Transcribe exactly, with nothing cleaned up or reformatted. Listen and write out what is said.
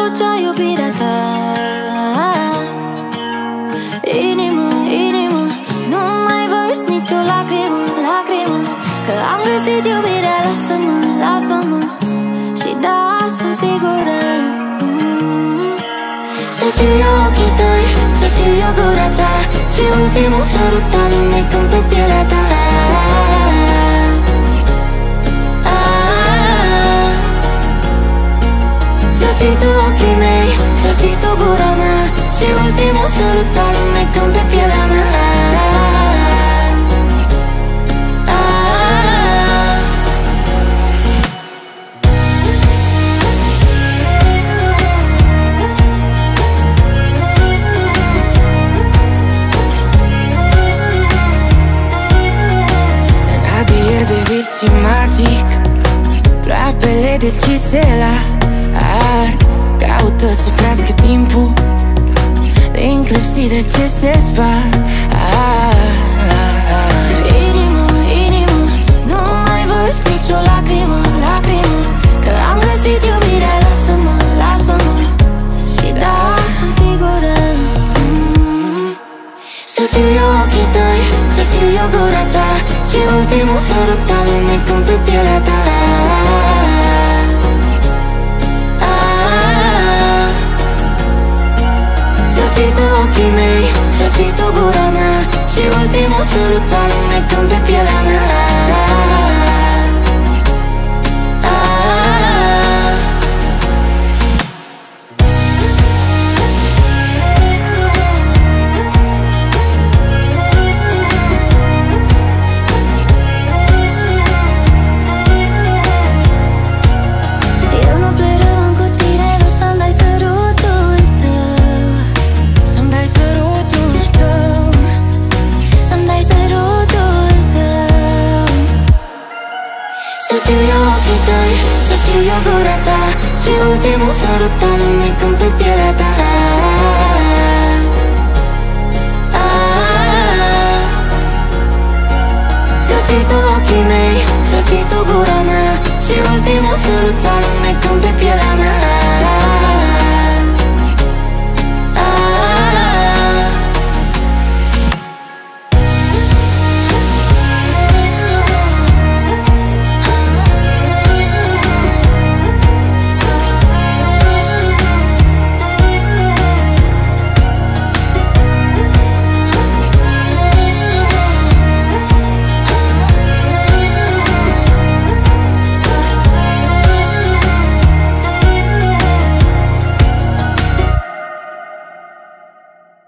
ducea iubirea ta. Inimă, inimă, nu mai vărți nicio lacrimă, lacrimă, că am găsit iubirea. Lasă-mă, lasă-mă, și da, sunt sigură. mm. Să fiu eu ochii tăi, să fiu eu gura ta, și ultimul sărut alunecând pe pielea ta. Să fii tu ochii mei, să fii tu gura mea, și ultimul sărut alunecând pe pielea mea. În adier de vis și magic, ploapele deschise la ar, caută să oprească timpul din clepsidre ce se spar. Inimă, inimă, nu mai vărți nicio lacrimă, lacrimă, că am găsit iubirea. Lasă-mă, lasă-mă, și da, sunt sigură. mm. Să fiu eu ochii tăi, să fiu eu gura ta, și ultimul sărut alunecând pe pielea ta. Să fii tu ochii mei, să fii tu gura mea, și ultimul sărut alunecând pe pielea mea. Eu nu plec rămân cu tine, vreau să-mi dai sărutul tău, Să-mi dai sărutul tău, să-mi dai sărutul tău. Să fiu eu ochii tăi, să fiu eu gura ta, și ultimul sărut alunecând pe pielea ta. Să fii tu ochii mei, să fii tu gura mea, și ultimul sărut alunecând pe pielea mea.